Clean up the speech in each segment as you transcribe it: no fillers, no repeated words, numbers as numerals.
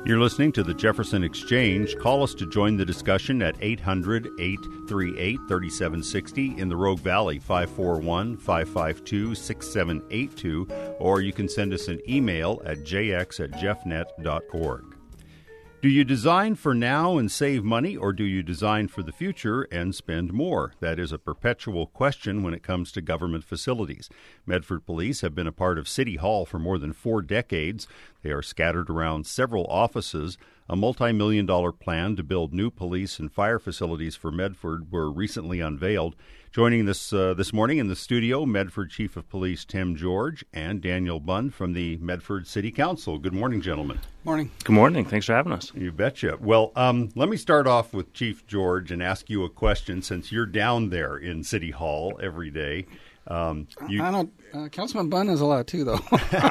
You're listening to the Jefferson Exchange. Call us to join the discussion at 800-838-3760 in the Rogue Valley, 541-552-6782, or you can send us an email at jx@jeffnet.org. Do you design for now and save money, or do you design for the future and spend more? That is a perpetual question when it comes to government facilities. Medford Police have been a part of City Hall for more than 4 decades. They are scattered around several offices. A multi-million-dollar plan to build new police and fire facilities for Medford were recently unveiled. Joining this morning in the studio, Medford Chief of Police Tim George and Daniel Bunn from the Medford City Council. Good morning, gentlemen. Morning. Good morning. Thanks for having us. You betcha. Well, let me start off with Chief George and ask you a question since you're down there in City Hall every day. Councilman Bunn is allowed too, though.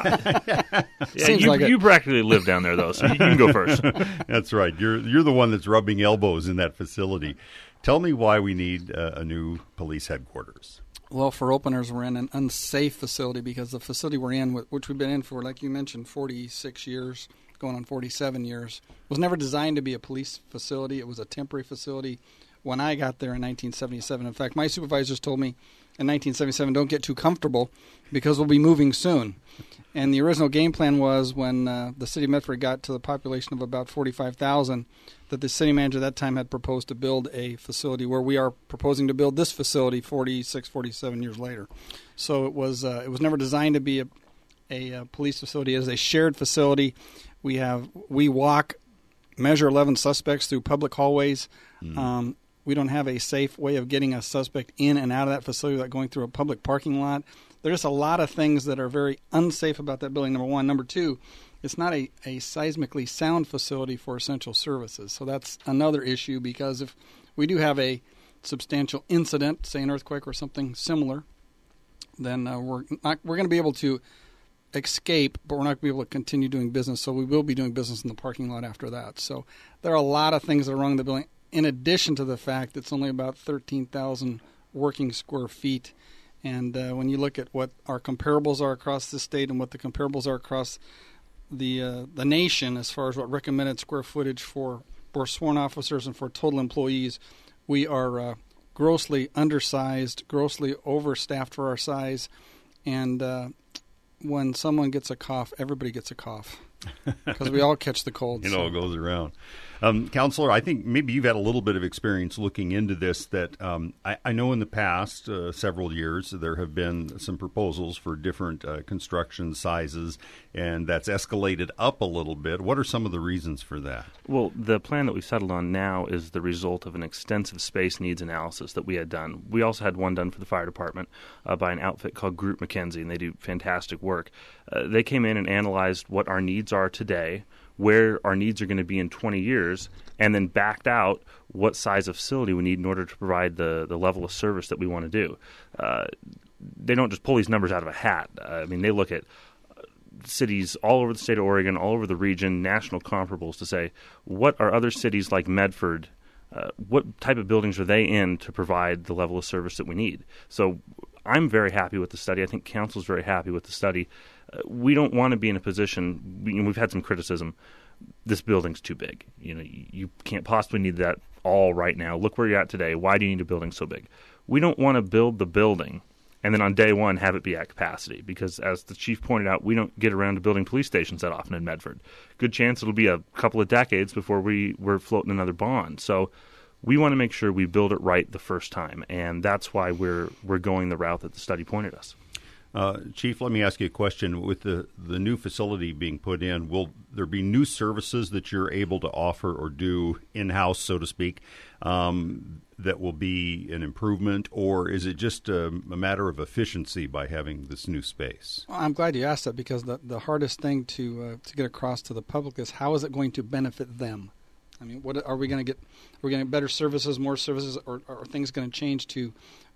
You practically live down there, though, so you can go first. That's right. You're the one that's rubbing elbows in that facility. Tell me why we need a new police headquarters. Well, for openers, we're in an unsafe facility because the facility we're in, which we've been in for, like you mentioned, 46 years, going on 47 years, was never designed to be a police facility. It was a temporary facility when I got there in 1977. In fact, my supervisors told me in 1977, don't get too comfortable because we'll be moving soon. And the original game plan was when the city of Medford got to the population of about 45,000, that the city manager at that time had proposed to build a facility where we are proposing to build this facility 46, 47 years later. So it was never designed to be a police facility. It is a shared facility. We measure 11 suspects through public hallways. We don't have a safe way of getting a suspect in and out of that facility without going through a public parking lot. There's a lot of things that are very unsafe about that building, number one. Number two, it's not a seismically sound facility for essential services. So that's another issue, because if we do have a substantial incident, say an earthquake or something similar, then we're going to be able to escape, but we're not going to be able to continue doing business. So we will be doing business in the parking lot after that. So there are a lot of things that are wrong with the building, in addition to the fact it's only about 13,000 working square feet. And when you look at what our comparables are across the state and what the comparables are across the nation as far as what recommended square footage for sworn officers and for total employees, we are grossly undersized, grossly overstaffed for our size. And when someone gets a cough, everybody gets a cough because we all catch the cold. It all goes around. Counselor, I think maybe you've had a little bit of experience looking into this. That I know in the past several years there have been some proposals for different construction sizes, and that's escalated up a little bit. What are some of the reasons for that? Well, the plan that we've settled on now is the result of an extensive space needs analysis that we had done. We also had one done for the fire department by an outfit called Group McKenzie, and they do fantastic work. They came in and analyzed what our needs are today, where our needs are going to be in 20 years, and then backed out what size of facility we need in order to provide the level of service that we want to do. They don't just pull these numbers out of a hat. They look at cities all over the state of Oregon, all over the region, national comparables to say, what are other cities like Medford, what type of buildings are they in to provide the level of service that we need? So I'm very happy with the study. I think Council's very happy with the study. We don't want to be in a position, we've had some criticism, this building's too big. You can't possibly need that all right now. Look where you're at today. Why do you need a building so big? We don't want to build the building and then on day one have it be at capacity, because as the chief pointed out, we don't get around to building police stations that often in Medford. Good chance it'll be a couple of decades before we're floating another bond. So we want to make sure we build it right the first time, and that's why we're going the route that the study pointed us. Chief, let me ask you a question. With the new facility being put in, will there be new services that you're able to offer or do in-house, so to speak, that will be an improvement, or is it just a matter of efficiency by having this new space? Well, I'm glad you asked that, because the hardest thing to get across to the public is how is it going to benefit them? What are we going to get? We're going to get better services, more services, or are things going to change to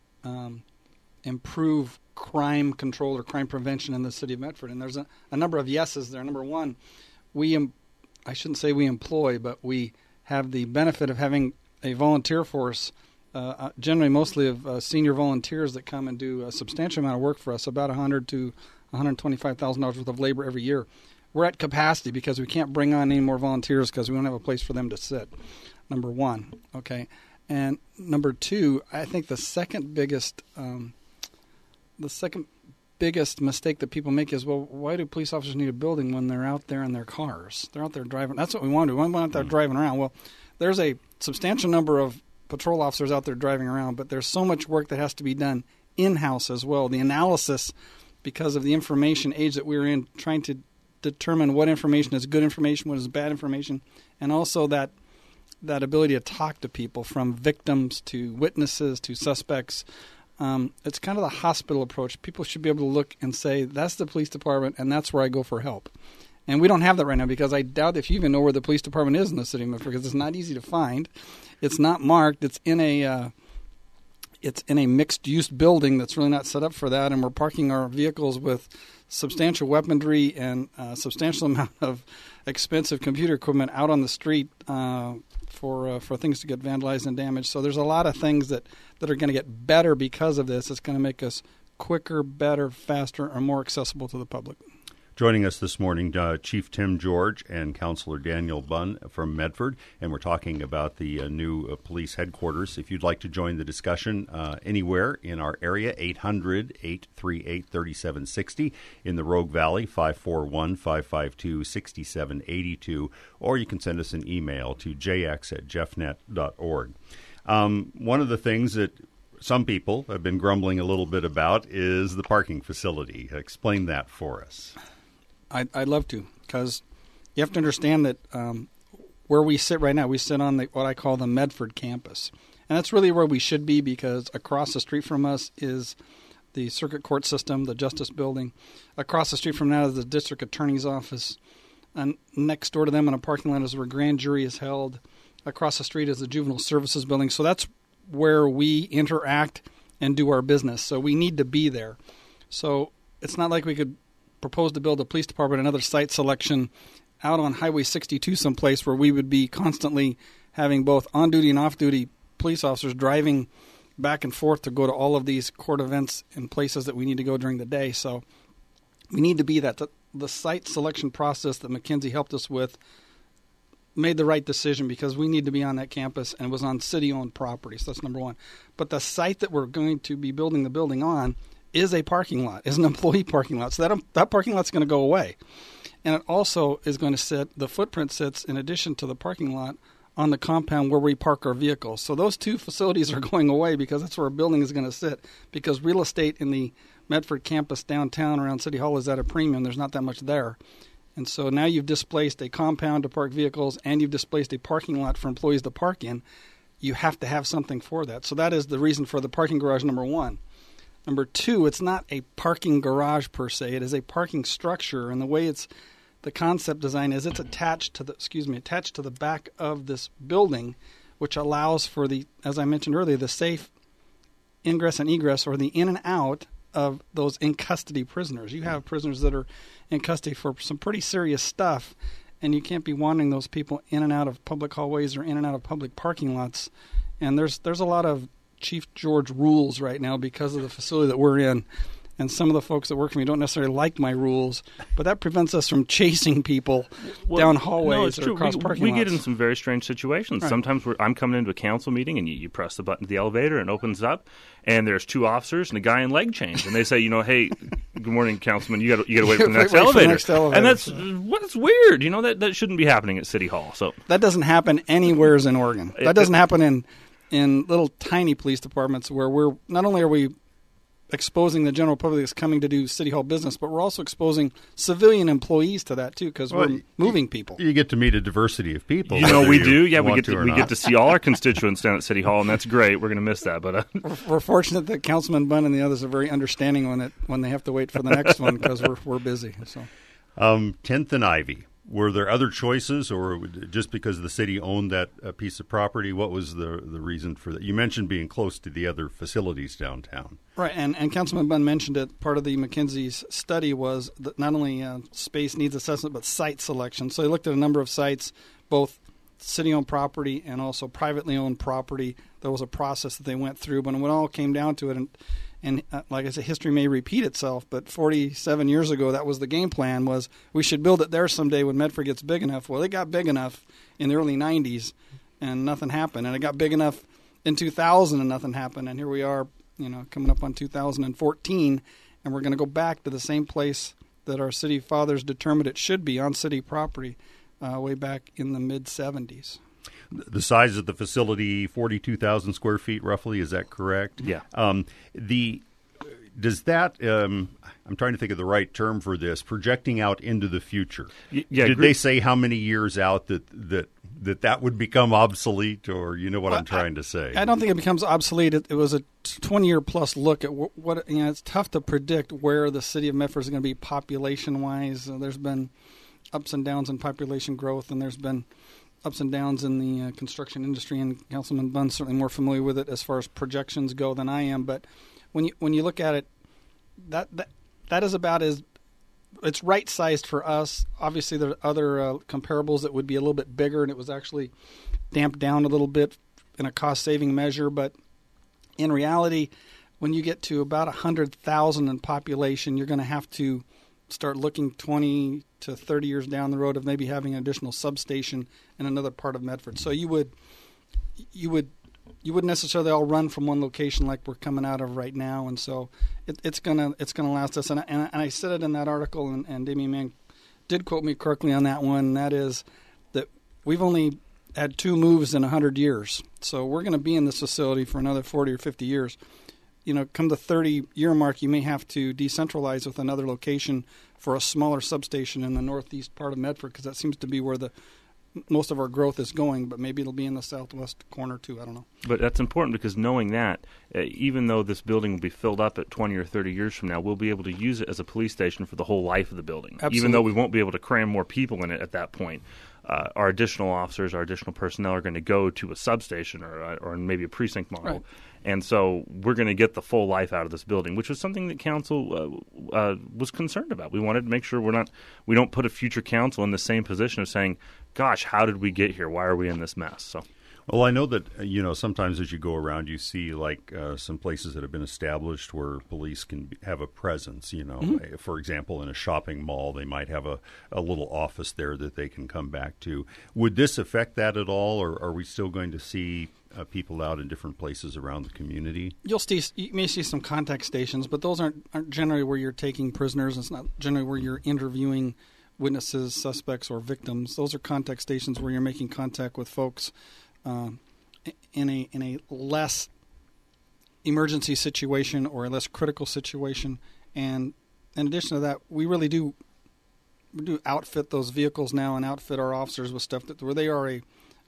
improve crime control or crime prevention in the city of Medford? And there's a number of yeses there. Number one, I shouldn't say we employ, but we have the benefit of having a volunteer force, generally mostly of senior volunteers that come and do a substantial amount of work for us, about $100,000 to $125,000 worth of labor every year. we're at capacity because we can't bring on any more volunteers because we don't have a place for them to sit. Number one, okay, and number two, I think the second biggest mistake that people make is, well, why do police officers need a building when they're out there in their cars? They're out there driving. That's what we want to do. We want out there driving around. Well, there's a substantial number of patrol officers out there driving around, but there's so much work that has to be done in-house as well. The analysis, because of the information age that we're in, trying to determine what information is good information, what is bad information, and also that ability to talk to people, from victims to witnesses to suspects. It's kind of the hospital approach. People should be able to look and say, that's the police department, and that's where I go for help. And we don't have that right now, because I doubt if you even know where the police department is in the city of Medford, because it's not easy to find. It's not marked. It's in a mixed-use building that's really not set up for that, and we're parking our vehicles with substantial weaponry and a substantial amount of expensive computer equipment out on the street for things to get vandalized and damaged. So there's a lot of things that are going to get better because of this. It's going to make us quicker, better, faster, and more accessible to the public. Joining us this morning, Chief Tim George and Councilor Daniel Bunn from Medford, and we're talking about the new police headquarters. If you'd like to join the discussion anywhere in our area, 800-838-3760. In the Rogue Valley, 541-552-6782. Or you can send us an email to jx@jeffnet.org. One of the things that some people have been grumbling a little bit about is the parking facility. Explain that for us. I'd love to, because you have to understand that where we sit right now, we sit on what I call the Medford campus. And that's really where we should be, because across the street from us is the circuit court system, the justice building. Across the street from that is the district attorney's office. And next door to them in a parking lot is where grand jury is held. Across the street is the juvenile services building. So that's where we interact and do our business. So we need to be there. So it's not like we could propose to build a police department, another site selection out on Highway 62 someplace where we would be constantly having both on-duty and off-duty police officers driving back and forth to go to all of these court events in places that we need to go during the day. So we need to be that. The site selection process that McKinsey helped us with made the right decision, because we need to be on that campus, and it was on city-owned property. So that's number one. But the site that we're going to be building the building on is a parking lot, is an employee parking lot. So that parking lot's going to go away. And it also is going to the footprint sits, in addition to the parking lot, on the compound where we park our vehicles. So those two facilities are going away, because that's where our building is going to sit, because real estate in the Medford campus downtown around City Hall is at a premium. There's not that much there. And so now you've displaced a compound to park vehicles, and you've displaced a parking lot for employees to park in. You have to have something for that. So that is the reason for the parking garage, number one. Number two, it's not a parking garage per se. It is a parking structure, and the way the concept design is, it's attached to the back of this building, which allows for as I mentioned earlier, the safe ingress and egress, or the in and out of those in custody prisoners. You have prisoners that are in custody for some pretty serious stuff, and you can't be wandering those people in and out of public hallways or in and out of public parking lots. And there's a lot of Chief George rules right now because of the facility that we're in. And some of the folks that work for me don't necessarily like my rules, but that prevents us from chasing people down hallways or across parking lots. We get in some very strange situations. Right. Sometimes I'm coming into a council meeting, and you press the button of the elevator, and it opens up, and there's two officers and a guy in leg chains, and they say, hey, good morning, Councilman, you got to wait for the next elevator. And that's weird. That shouldn't be happening at City Hall. So that doesn't happen anywhere in Oregon. That doesn't happen in little tiny police departments where we're not only are we exposing the general public that's coming to do City Hall business, but we're also exposing civilian employees to that too, because we're moving people. You get to meet a diversity of people. We do. Yeah, we get to see all our constituents down at City Hall, and that's great. We're going to miss that, but we're fortunate that Councilman Bunn and the others are very understanding when they have to wait for the next one, because we're busy. So, 10th and Ivy. Were there other choices, or just because the city owned that piece of property? What was the reason for that? You mentioned being close to the other facilities downtown. Right, and Councilman Bunn mentioned it. Part of the McKinsey's study was that not only space needs assessment, but site selection. So they looked at a number of sites, both city-owned property and also privately owned property. There was a process that they went through, but when it all came down to it, And like I said, history may repeat itself, but 47 years ago, that was the game plan, was we should build it there someday when Medford gets big enough. Well, it got big enough in the early 90s, and nothing happened. And it got big enough in 2000, and nothing happened. And here we are, coming up on 2014, and we're going to go back to the same place that our city fathers determined it should be, on city property, way back in the mid-'70s. The size of the facility, 42,000 square feet roughly, is that correct? Yeah. Does that, I'm trying to think of the right term for this, projecting out into the future. Yeah. Did they say how many years out that would become obsolete, or you know what I'm trying to say? I don't think it becomes obsolete. It was a 20-year plus look at what it's tough to predict where the city of Medford is going to be population-wise. There's been ups and downs in population growth, and there's been ups and downs in the construction industry, and Councilman Bunn's certainly more familiar with it as far as projections go than I am. But when you look at it, that is about as it's right sized for us. Obviously, there are other comparables that would be a little bit bigger, and it was actually damped down a little bit in a cost saving measure. But in reality, when you get to about 100,000 in population, you're going to have to start looking 20 to 30 years down the road of maybe having an additional substation in another part of Medford. So you wouldn't necessarily all run from one location like we're coming out of right now, and so it's gonna last us. And I said it in that article, and Damian Mann did quote me correctly on that one. And that is that we've only had 2 moves in 100 years, so we're going to be in this facility for another 40 or 50 years. Come the 30-year mark, you may have to decentralize with another location for a smaller substation in the northeast part of Medford, because that seems to be where most of our growth is going, but maybe it'll be in the southwest corner too. I don't know. But that's important, because knowing that, even though this building will be filled up at 20 or 30 years from now, we'll be able to use it as a police station for the whole life of the building. Absolutely. Even though we won't be able to cram more people in it at that point. Our additional officers, our additional personnel are going to go to a substation or maybe a precinct model. Right. And so we're going to get the full life out of this building, which was something that council was concerned about. We wanted to make sure we don't put a future council in the same position of saying, gosh, how did we get here? Why are we in this mess? So. Well, I know that, sometimes as you go around, you see some places that have been established where police can have a presence, Mm-hmm. For example, in a shopping mall, they might have a little office there that they can come back to. Would this affect that at all, or are we still going to see people out in different places around the community? You may see some contact stations, but those aren't generally where you're taking prisoners. It's not generally where you're interviewing witnesses, suspects, or victims. Those are contact stations where you're making contact with folks in a less emergency situation or a less critical situation. And in addition to that, we really do outfit those vehicles now and outfit our officers with stuff where they are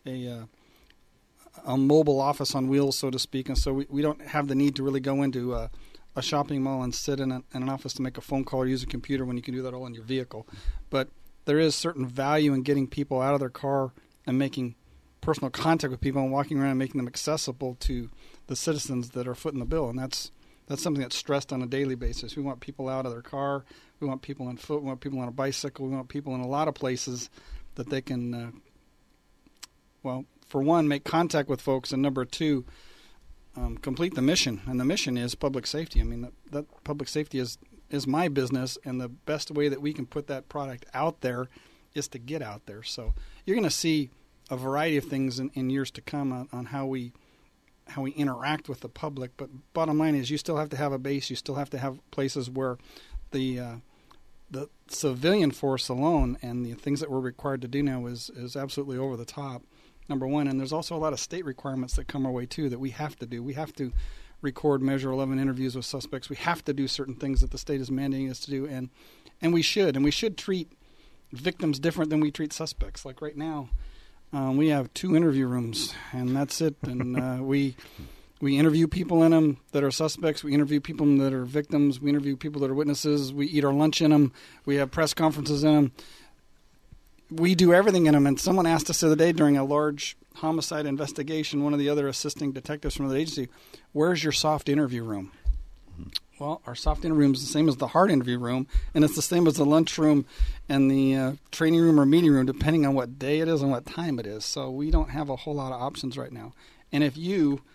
a mobile office on wheels, so to speak. And so we don't have the need to really go into a shopping mall and sit in an office to make a phone call or use a computer when you can do that all in your vehicle. But there is certain value in getting people out of their car and making personal contact with people and walking around and making them accessible to the citizens that are footing the bill. And that's something that's stressed on a daily basis. We want people out of their car. We want people on foot. We want people on a bicycle. We want people in a lot of places that they can, for one, make contact with folks, and number two, complete the mission. And the mission is public safety. I mean, that public safety is my business, and the best way that we can put that product out there is to get out there. So you're going to see a variety of things in years to come on how we interact with the public. But bottom line is, you still have to have a base. You still have to have places where the civilian force alone and the things that we're required to do now is absolutely over the top, number one. And there's also a lot of state requirements that come our way too that we have to do. We have to record Measure 11 interviews with suspects. We have to do certain things that the state is mandating us to do, and we should treat victims different than we treat suspects. Like right now, we have 2 interview rooms, and that's it. And we interview people in them that are suspects. We interview people that are victims. We interview people that are witnesses. We eat our lunch in them. We have press conferences in them. We do everything in them. And someone asked us the other day during a large homicide investigation, one of the other assisting detectives from the agency, where's your soft interview room? Mm-hmm. Well, our soft interview room is the same as the hard interview room, and it's the same as the lunchroom and the training room or meeting room, depending on what day it is and what time it is. So we don't have a whole lot of options right now. And if you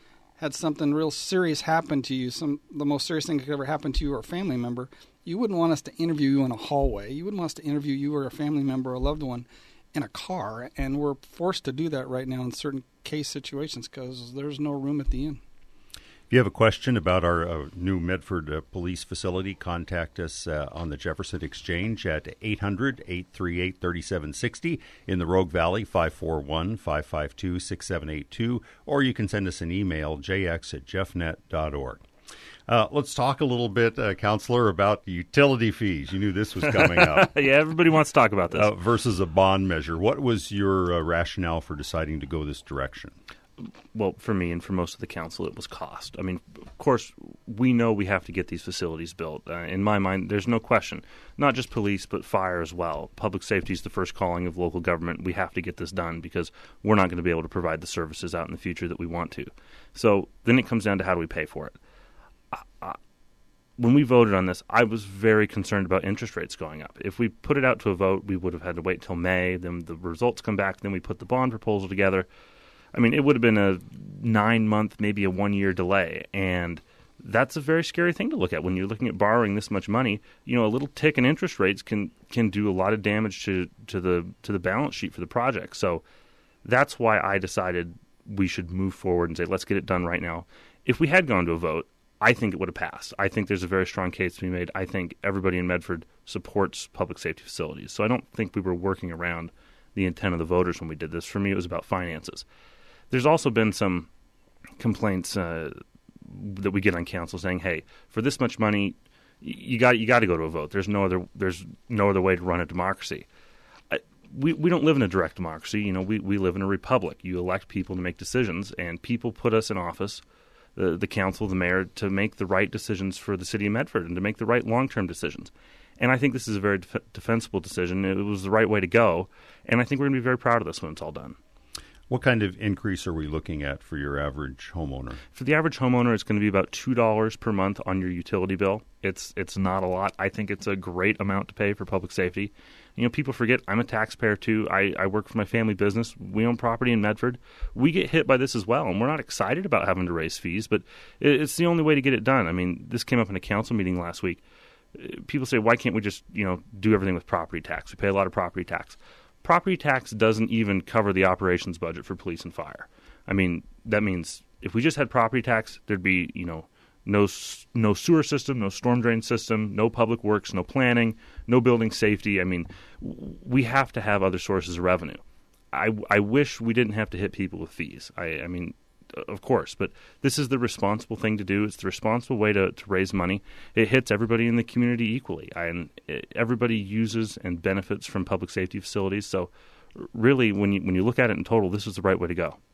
had something real serious happen to you, the most serious thing that could ever happen to you or a family member, you wouldn't want us to interview you in a hallway. You wouldn't want us to interview you or a family member or a loved one in a car, and we're forced to do that right now in certain case situations because there's no room at the inn. If you have a question about our new Medford police facility, contact us on the Jefferson Exchange at 800-838-3760, in the Rogue Valley, 541-552-6782, or you can send us an email, jx@jeffnet.org. Let's talk a little bit, Counselor, about the utility fees. You knew this was coming up. Yeah, everybody wants to talk about this. Versus a bond measure. What was your rationale for deciding to go this direction? Well, for me and for most of the council, it was cost. I mean, of course, we know we have to get these facilities built. In my mind, there's no question. Not just police, but fire as well. Public safety is the first calling of local government. We have to get this done because we're not going to be able to provide the services out in the future that we want to. So then it comes down to how do we pay for it. When we voted on this, I was very concerned about interest rates going up. If we put it out to a vote, we would have had to wait till May. Then the results come back. Then we put the bond proposal together. I mean, it would have been a 9-month, maybe a 1-year delay, and that's a very scary thing to look at when you're looking at borrowing this much money. You know, a little tick in interest rates can do a lot of damage to the balance sheet for the project. So that's why I decided we should move forward and say, let's get it done right now. If we had gone to a vote, I think it would have passed. I think there's a very strong case to be made. I think everybody in Medford supports public safety facilities. So I don't think we were working around the intent of the voters when we did this. For me, it was about finances. There's also been some complaints that we get on council saying, "Hey, for this much money, you got to go to a vote. There's no other way to run a democracy." We don't live in a direct democracy. You know, we live in a republic. You elect people to make decisions, and people put us in office, the council, the mayor, to make the right decisions for the city of Medford and to make the right long-term decisions. And I think this is a very defensible decision. It was the right way to go, and I think we're going to be very proud of this when it's all done. What kind of increase are we looking at for your average homeowner? For the average homeowner, it's going to be about $2 per month on your utility bill. It's not a lot. I think it's a great amount to pay for public safety. You know, people forget I'm a taxpayer too. I work for my family business. We own property in Medford. We get hit by this as well, and we're not excited about having to raise fees, but it's the only way to get it done. I mean, this came up in a council meeting last week. People say, why can't we just, do everything with property tax? We pay a lot of property tax. Property tax doesn't even cover the operations budget for police and fire. I mean, that means if we just had property tax, there'd be, no sewer system, no storm drain system, no public works, no planning, no building safety. I mean, we have to have other sources of revenue. I wish we didn't have to hit people with fees. I mean, of course, but this is the responsible thing to do. It's the responsible way to raise money. It hits everybody in the community equally, and everybody uses and benefits from public safety facilities. So really, when you look at it in total, this is the right way to go.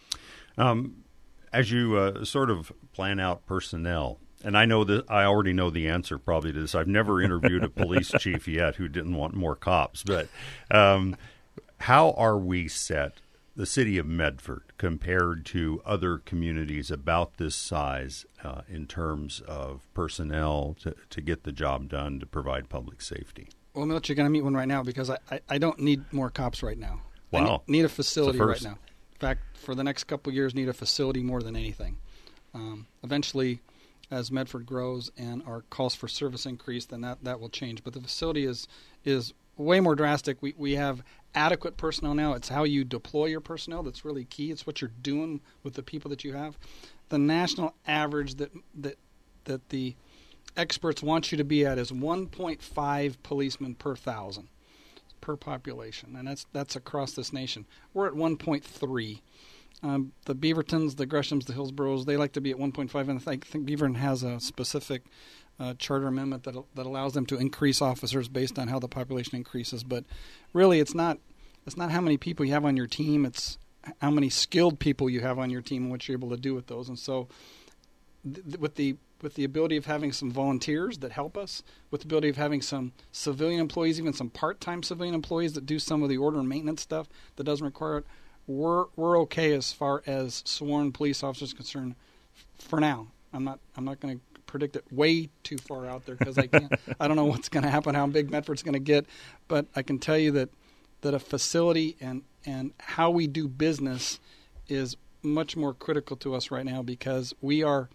As you sort of plan out personnel, and I know that I already know the answer probably to this. I've never interviewed a police chief yet who didn't want more cops, but how are we set, the city of Medford, compared to other communities about this size in terms of personnel to get the job done to provide public safety? Well, Milt, you're going to meet one right now because I don't need more cops right now. Wow. I need a facility right now. In fact, for the next couple of years, need a facility more than anything. Eventually, as Medford grows and our calls for service increase, then that will change. But the facility is way more drastic. We have adequate personnel now. It's how you deploy your personnel that's really key. It's what you're doing with the people that you have. The national average that the experts want you to be at is 1.5 policemen per 1,000 per population, and that's across this nation. We're at 1.3. The Beavertons, the Greshams, the Hillsboroughs, they like to be at 1.5, and I think Beaverton has a specific charter amendment that allows them to increase officers based on how the population increases. But really, it's not how many people you have on your team; it's how many skilled people you have on your team and what you're able to do with those. And so, with the ability of having some volunteers that help us, with the ability of having some civilian employees, even some part-time civilian employees that do some of the order and maintenance stuff that doesn't require it, we're okay as far as sworn police officers are concerned for now. I'm not going to predict it way too far out there because I can't. I don't know what's going to happen, how big Medford's going to get, but I can tell you that a facility and how we do business is much more critical to us right now because we are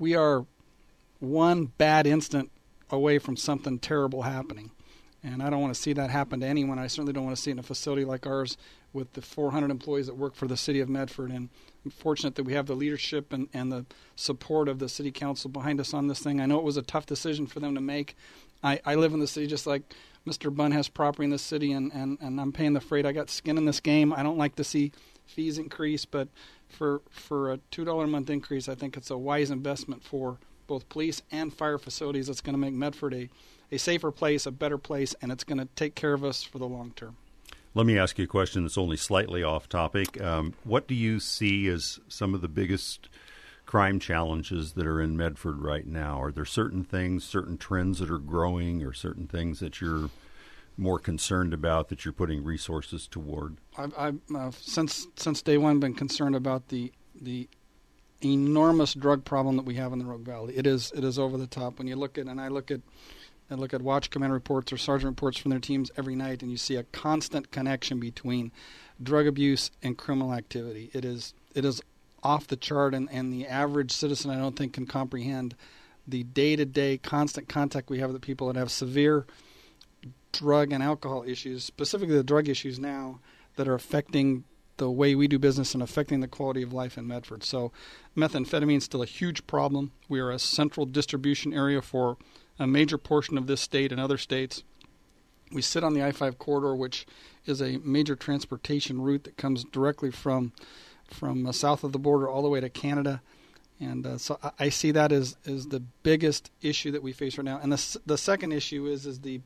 one bad instant away from something terrible happening. And I don't want to see that happen to anyone. I certainly don't want to see it in a facility like ours with the 400 employees that work for the city of Medford. And I'm fortunate that we have the leadership and the support of the city council behind us on this thing. I know it was a tough decision for them to make. I live in the city just like Mr. Bunn has property in the city, and I'm paying the freight. I got skin in this game. I don't like to see fees increase, but for a $2 a month increase, I think it's a wise investment for both police and fire facilities. It's going to make Medford a safer place, a better place, and it's going to take care of us for the long term. Let me ask you a question that's only slightly off topic. What do you see as some of the biggest crime challenges that are in Medford right now? Are there certain things, certain trends that are growing, or certain things that you're more concerned about that you're putting resources toward? I've since day one been concerned about the enormous drug problem that we have in the Rogue Valley. It is over the top. When you look at, I look at watch command reports or sergeant reports from their teams every night, and you see a constant connection between drug abuse and criminal activity. It is off the chart, and the average citizen, I don't think, can comprehend the day-to-day constant contact we have with the people that have severe drug and alcohol issues, specifically the drug issues now, that are affecting the way we do business and affecting the quality of life in Medford. So methamphetamine is still a huge problem. We are a central distribution area for a major portion of this state and other states. We sit on the I-5 corridor, which is a major transportation route that comes directly from south of the border all the way to Canada. And so I see that as the biggest issue that we face right now. And the second issue is the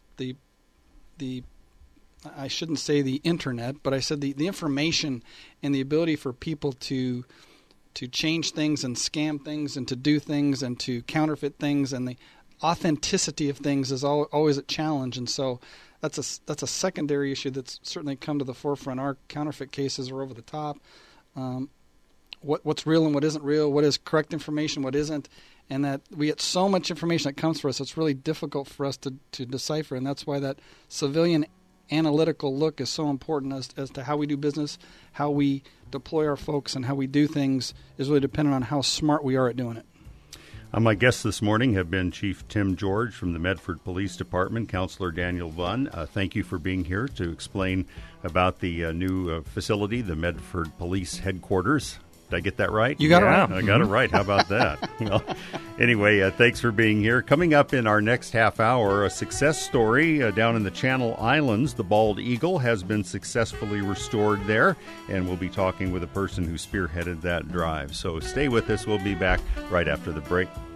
I shouldn't say the internet, but I said the information and the ability for people to change things and scam things and to do things and to counterfeit things, and the authenticity of things is always a challenge. And so that's a secondary issue that's certainly come to the forefront. Our counterfeit cases are over the top. What's real and what isn't real, what is correct information, what isn't, and that we get so much information that comes for us, it's really difficult for us to decipher. And that's why that civilian analytical look is so important as to how we do business, how we deploy our folks, and how we do things is really dependent on how smart we are at doing it. My guests this morning have been Chief Tim George from the Medford Police Department, Counselor Daniel Bunn. Thank you for being here to explain about the new facility, the Medford Police Headquarters. Did I get that right? You got it right. I got it right. How about that? Well, anyway, thanks for being here. Coming up in our next half hour, a success story down in the Channel Islands. The Bald Eagle has been successfully restored there, and we'll be talking with a person who spearheaded that drive. So stay with us. We'll be back right after the break.